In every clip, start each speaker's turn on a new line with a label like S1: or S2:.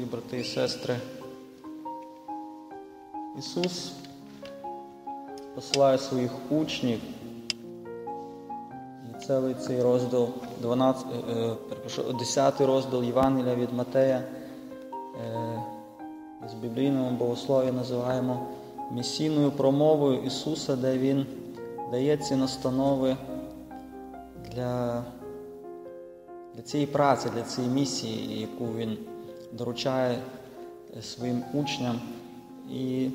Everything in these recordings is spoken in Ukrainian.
S1: брати і сестри. Ісус посилає своїх учнів, і цілий цей розділ, 10 розділ Євангелія від Матея, з біблійного богослов'я називаємо місійною промовою Ісуса, де Він дає ці настанови для цієї праці, для цієї місії, яку Він доручає своїм учням. І,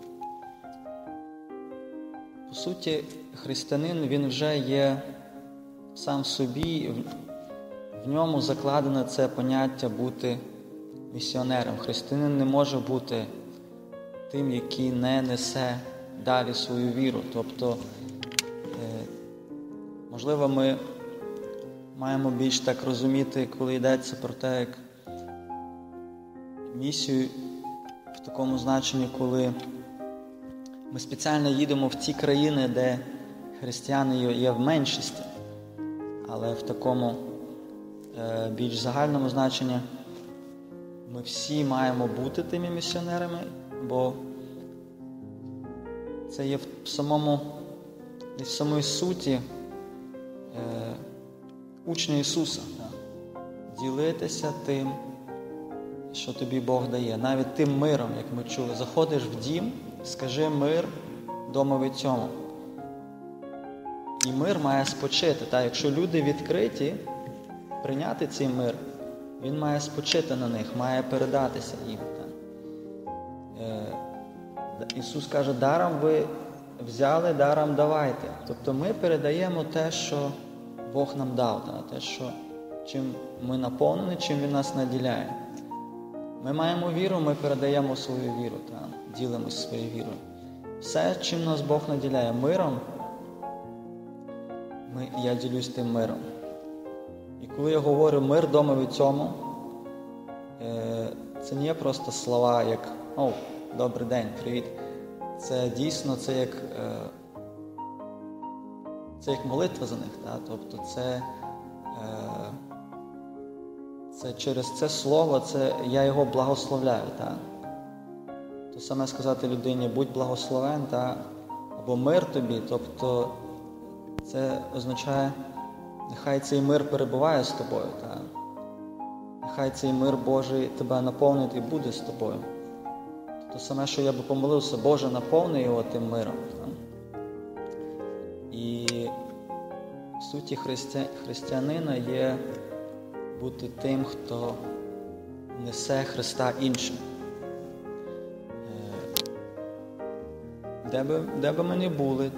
S1: по суті, християнин, він вже є сам в собі, в ньому закладено це поняття бути місіонером. Християнин не може бути тим, який не несе далі свою віру. Тобто, можливо, ми маємо більш так розуміти, коли йдеться про те, як місію в такому значенні, коли ми спеціально їдемо в ті країни, де християни є в меншості, але в такому більш загальному значенні ми всі маємо бути тими місіонерами, бо це є в самій суті учня Ісуса. Ділитися тим, що тобі Бог дає. Навіть тим миром, як ми чули. Заходиш в дім, скажи мир домові цьому. І мир має спочити. Якщо люди відкриті прийняти цей мир, він має спочити на них, має передатися їм. Ісус каже, даром ви взяли, даром давайте. Тобто ми передаємо те, що Бог нам дав, те, чим ми наповнені, чим Він нас наділяє. Ми маємо віру, ми передаємо свою віру, ділимось своєю вірою. Все, чим нас Бог наділяє миром, я ділюсь тим миром. І коли я говорю мир домові цьому, це не є просто слова, як «О, добрий день, привіт». Це дійсно, це як молитва за них. Тобто це через це слово, я його благословляю. То саме сказати людині «будь благословен», або «мир тобі», тобто це означає нехай цей мир перебуває з тобою. Нехай цей мир Божий тебе наповнить і буде з тобою. То саме, що я би помолився, Боже, наповни його тим миром. І в суті християнина є бути тим, хто несе Христа іншим. Де би ми не були,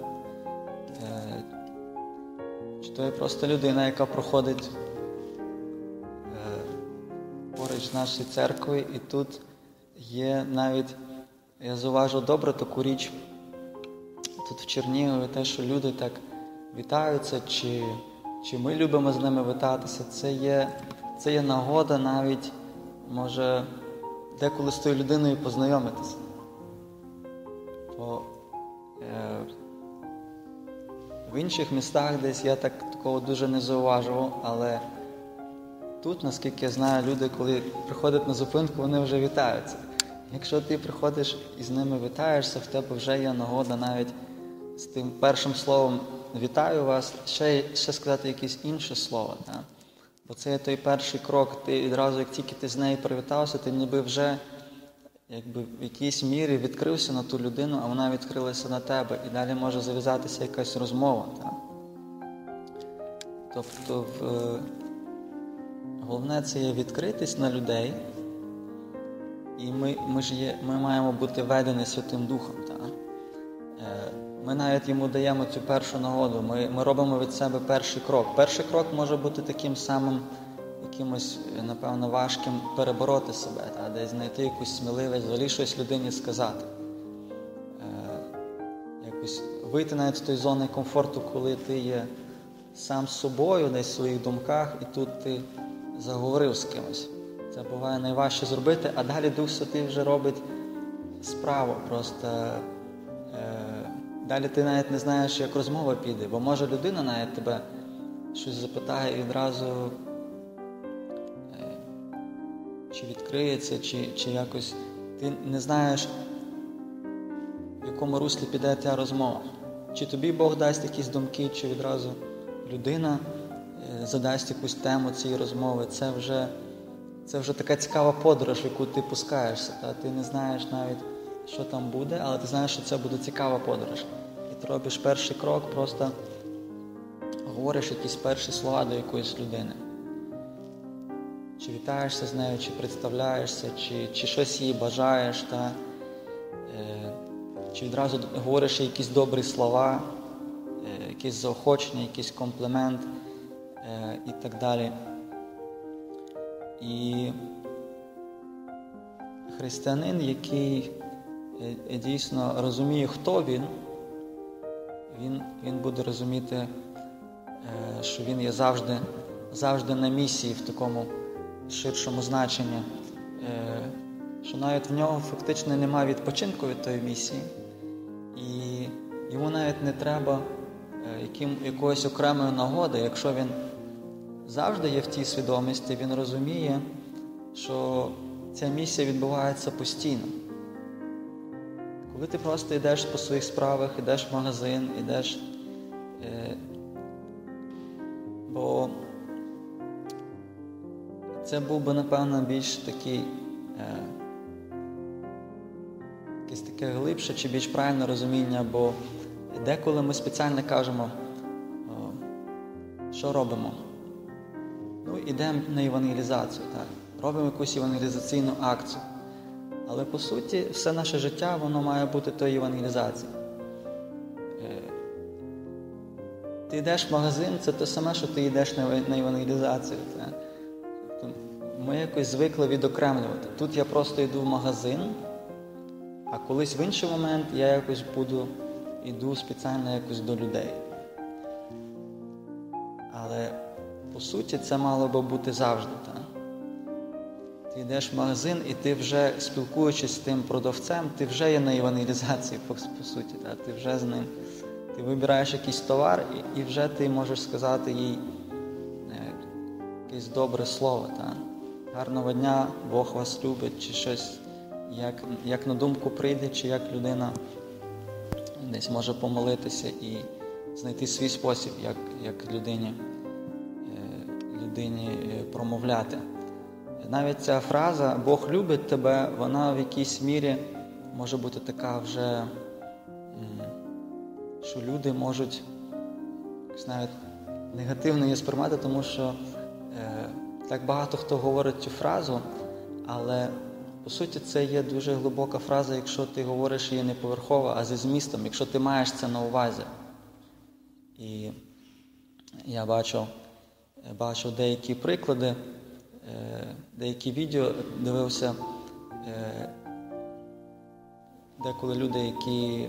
S1: чи то є просто людина, яка проходить поруч з нашою церквою, і тут є навіть, я зауважив добре таку річ, тут в Чернігові, те, що люди так вітаються, чи ми любимо з ними вітатися, це є нагода навіть, може, деколи з тою людиною познайомитися. В інших містах десь я такого дуже не зауважував, але тут, наскільки я знаю, люди, коли приходять на зупинку, вони вже вітаються. Якщо ти приходиш і з ними вітаєшся, в тебе вже є нагода навіть з тим першим словом «вітаю вас», ще сказати якесь інше слово. Бо це є той перший крок. Ти відразу, як тільки ти з нею привітався, ти ніби вже в якійсь мірі відкрився на ту людину, а вона відкрилася на тебе. І далі може зав'язатися якась розмова. Тобто головне це є відкритись на людей, і ми маємо бути ведені Святим Духом. Ми навіть йому даємо цю першу нагоду, ми робимо від себе перший крок. Перший крок може бути таким самим, якимось, напевно, важким перебороти себе, десь знайти якусь сміливість, взагалі щось людині сказати. Якось вийти навіть з тої зони комфорту, коли ти є сам з собою, десь в своїх думках, і тут ти заговорив з кимось. Це буває найважче зробити, а далі Дух Святий вже робить справу. Просто далі ти навіть не знаєш, як розмова піде, бо може людина навіть тебе щось запитає і відразу чи відкриється, чи якось ти не знаєш, в якому руслі піде ця розмова. Чи тобі Бог дасть якісь думки, чи відразу людина задасть якусь тему цієї розмови. Це вже така цікава подорож, в яку ти пускаєшся. Ти не знаєш навіть, що там буде, але ти знаєш, що це буде цікава подорож. І ти робиш перший крок, просто говориш якісь перші слова до якоїсь людини. Чи вітаєшся з нею, чи представляєшся, чи щось їй бажаєш, чи відразу говориш якісь добрі слова, якісь заохочення, якийсь комплімент і так далі. І християнин, який дійсно розуміє, хто він буде розуміти, що він є завжди на місії в такому ширшому значенні, що навіть в нього фактично немає відпочинку від тої місії, і йому навіть не треба якоїсь окремої нагоди, якщо він завжди є в тій свідомості, він розуміє, що ця місія відбувається постійно. Коли ти просто йдеш по своїх справах, йдеш в магазин, йдеш, бо це був би, напевно, більш такий, якесь таке глибше чи більш правильне розуміння, бо деколи ми спеціально кажемо, що робимо? Йдемо на евангелізацію, робимо якусь евангелізаційну акцію. Але, по суті, все наше життя, воно має бути тою евангелізацією. Ти йдеш в магазин, це те саме, що ти йдеш на евангелізацію. Тобто ми якось звикли відокремлювати. Тут я просто йду в магазин, а колись в інший момент я якось йду спеціально якось до людей. Але, по суті, це мало би бути завжди. Ти йдеш в магазин, і ти вже, спілкуючись з тим продавцем, ти вже є на евангелізації, по суті. Ти вже з ним. Ти вибираєш якийсь товар, і вже ти можеш сказати їй якесь добре слово. Гарного дня, Бог вас любить, чи щось, як на думку прийде, чи як людина десь може помолитися і знайти свій спосіб, як людині промовляти. Навіть ця фраза «Бог любить тебе», вона в якійсь мірі може бути така вже, що люди можуть навіть негативно її сприймати, тому що так багато хто говорить цю фразу, але по суті це є дуже глибока фраза, якщо ти говориш її не поверхово, а зі змістом, якщо ти маєш це на увазі. І я бачив деякі приклади, деякі відео дивився, деколи люди, які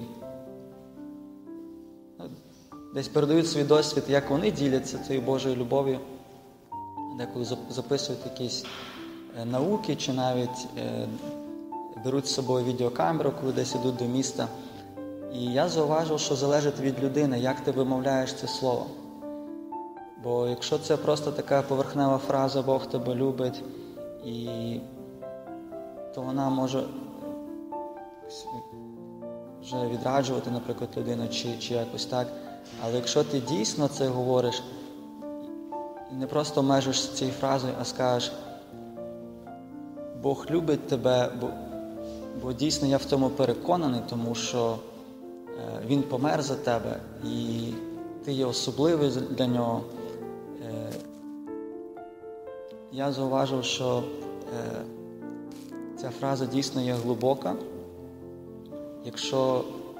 S1: десь передають свій досвід, як вони діляться цією Божою любов'ю, деколи записують якісь науки, чи навіть беруть з собою відеокамеру, коли десь йдуть до міста. І я зауважив, що залежить від людини, як ти вимовляєш це слово. Бо якщо це просто така поверхнева фраза «Бог тебе любить», то вона може вже відраджувати, наприклад, людину, чи якось так. Але якщо ти дійсно це говориш, і не просто межиш цією фразою, а скажеш «Бог любить тебе», бо дійсно я в цьому переконаний, тому що Він помер за тебе, і ти є особливий для Нього. Я зауважив, що ця фраза дійсно є глибока. Якщо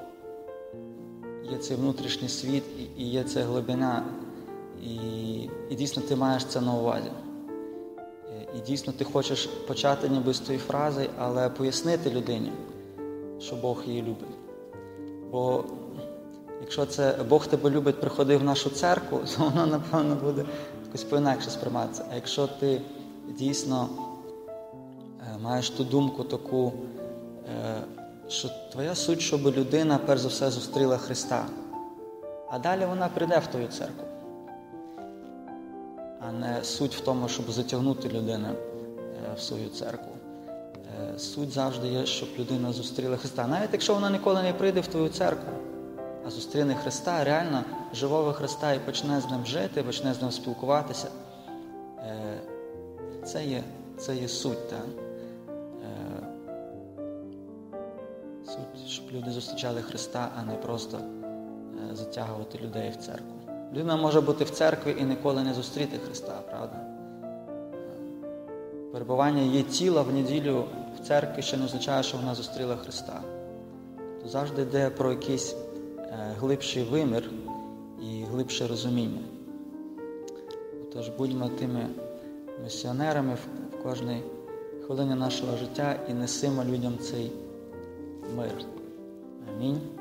S1: є цей внутрішній світ і є ця глибина, і дійсно ти маєш це на увазі. І дійсно ти хочеш почати ніби з тієї фрази, але пояснити людині, що Бог її любить. Бо якщо це «Бог тебе любить, приходи в нашу церкву», то воно, напевно, буде якось по-інакше сприйматися. А якщо ти дійсно маєш ту думку таку, що твоя суть, щоб людина, перш за все, зустріла Христа, а далі вона прийде в твою церкву. А не суть в тому, щоб затягнути людину в свою церкву. Суть завжди є, щоб людина зустріла Христа. Навіть якщо вона ніколи не прийде в твою церкву, а зустріне Христа, реально живого Христа, і почне з ним жити, почне з ним спілкуватися. Це є суть. Так? Суть, щоб люди зустрічали Христа, а не просто затягувати людей в церкву. Людина може бути в церкві і ніколи не зустріти Христа, правда? Перебування її тіла в неділю в церкві ще не означає, що вона зустріла Христа. То завжди йде про якийсь глибший вимір і глибше розуміння. Тож будьмо тими місіонерами в кожній хвилині нашого життя і несимо людям цей мир. Амінь.